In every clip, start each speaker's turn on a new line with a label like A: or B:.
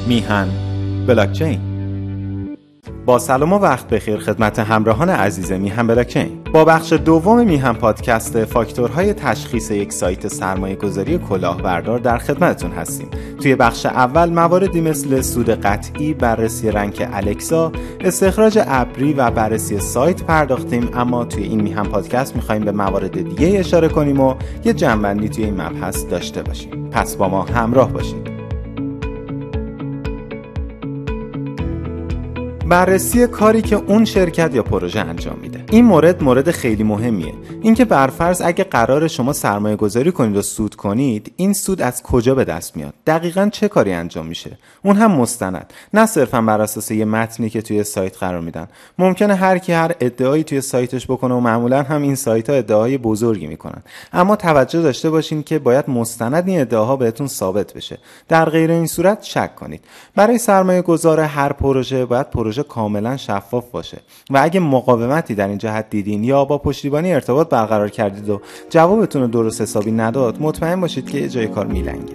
A: میهن بلاکچین. با سلام و وقت بخیر خدمت همراهان عزیز میهن بلاکچین. با بخش دوم میهن پادکست فاکتورهای تشخیص یک سایت سرمایه‌گذاری کلاهبردار در خدمتتون هستیم. توی بخش اول مواردی مثل سود قطعی، بررسی رنک الکسا، استخراج ابری و بررسی سایت پرداختیم، اما توی این میهن پادکست می‌خوایم به موارد دیگه اشاره کنیم و یه جنبندی توی این مبحث داشته باشیم. پس با ما همراه باشید. بررسی کاری که اون شرکت یا پروژه انجام میده. این مورد خیلی مهمیه. اینکه برفرض اگه قرار شما سرمایه گذاری کنید و سود کنید، این سود از کجا به دست میاد؟ دقیقاً چه کاری انجام میشه؟ اون هم مستند، نه صرفاً بر اساس یه متنی که توی سایت قرار میدن. ممکنه هر کی هر ادعایی توی سایتش بکنه و معمولاً هم این سایت‌ها ادعای بزرگی میکنن. اما توجه داشته باشین که باید مستند این ادعاها بهتون ثابت بشه. در غیر این صورت شک کنید. برای سرمایه گذار هر پروژه باید پروژه کاملا شفاف باشه و اگه مقاومتی در این جهت دیدین یا با پشتیبانی ارتباط برقرار کردید و جوابتون رو درست حسابی نداد، مطمئن باشید که جای کار میلنگه.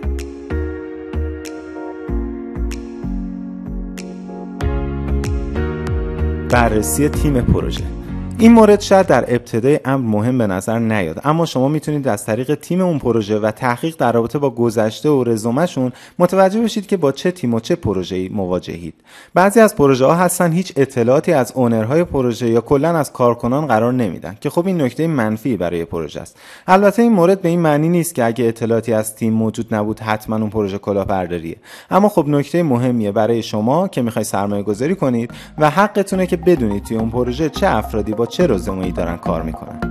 A: بررسی تیم پروژه. این مورد شاید در ابتدای امر مهم به نظر نیاد، اما شما میتونید از طریق تیم اون پروژه و تحقیق در رابطه با گذشته و رزومه‌شون متوجه بشید که با چه تیم و چه پروژه‌ای مواجهید. بعضی از پروژه‌ها هستن هیچ اطلاعاتی از اونرهای پروژه یا کلاً از کارکنان قرار نمیدن که خب این نکته منفی برای پروژه است. البته این مورد به این معنی نیست که اگه اطلاعاتی از تیم موجود نبود حتما اون پروژه کلاهبرداریه، اما خب نکته مهمیه برای شما که می‌خواید سرمایه‌گذاری کنید و حقتونه که بدونید توی اون پروژه چه افرادی با چه رزومه‌ای دارن کار میکنن.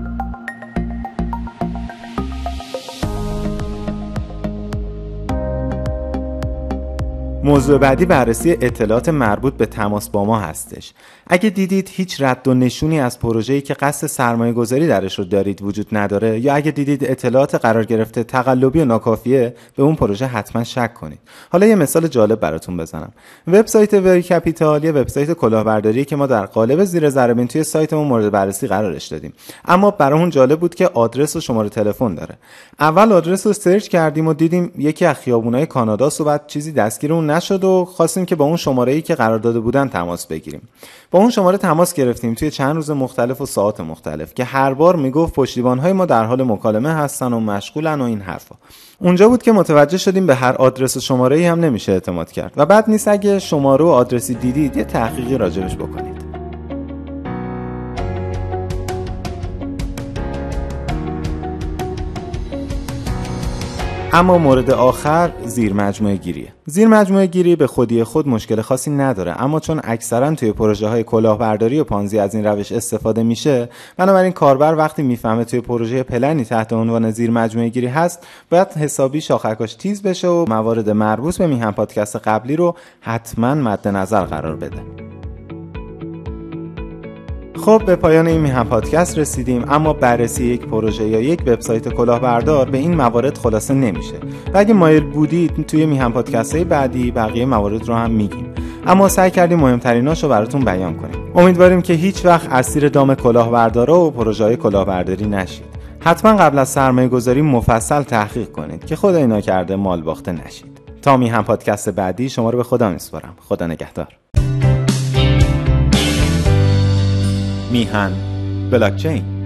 A: موضوع بعدی بررسی اطلاعات مربوط به تماس با ما هستش. اگه دیدید هیچ رد و نشونی از پروژه‌ای که قصد سرمایه گذاری درش رو دارید وجود نداره، یا اگه دیدید اطلاعات قرار گرفته تقلبی و ناکافیه، به اون پروژه حتما شک کنید. حالا یه مثال جالب براتون بزنم. وبسایت وری کپیتال یه وبسایت کلاهبرداری که ما در قالب زیر ذره بین توی سایتمون مورد بررسی قرارش دادیم، اما برامون جالب بود که آدرس و شماره تلفن داره. اول آدرس رو سرچ کردیم و دیدیم یکی از خیابونای کاناداست و بعد چیزی دستگیر اون نشد و خواستیم که با اون شماره‌ای که قرار داده بودن تماس بگیریم. با اون شماره تماس گرفتیم توی چند روز مختلف و ساعات مختلف که هر بار میگفت پشتیبان‌های ما در حال مکالمه هستن و مشغولن و این حرفا. اونجا بود که متوجه شدیم به هر آدرس و شماره‌ای هم نمیشه اعتماد کرد و بعد نیست اگه شماره و آدرسی دیدید یه تحقیقی راجبش بکنید. اما مورد آخر زیر مجموعه گیریه. زیر مجموعه گیری به خودی خود مشکل خاصی نداره، اما چون اکثرا توی پروژه های کلاهبرداری و پانزی از این روش استفاده میشه، بنابراین کاربر وقتی میفهمه توی پروژه پلنی تحت عنوان زیر مجموعه گیری هست، باید حسابی شاخکاش تیز بشه و موارد مربوط به میهن پادکست قبلی رو حتما مد نظر قرار بده. خب به پایان این میهن پادکست رسیدیم، اما بررسی یک پروژه یا یک وبسایت کلاهبردار به این موارد خلاصه نمیشه و اگه مایل بودید توی میهن پادکست‌های بعدی بقیه موارد رو هم میگیم، اما سعی کردیم مهمتریناشو براتون بیان کنیم. امیدواریم که هیچ وقت اسیر دام کلاهبردارا و پروژه‌های کلاهبرداری نشید. حتما قبل از سرمایه‌گذاری مفصل تحقیق کنید که خدای نکرده مال باخته نشید. تا میهن پادکست بعدی شما رو به خدا میسپارم. خدا نگهدار. میهن بلاکچین.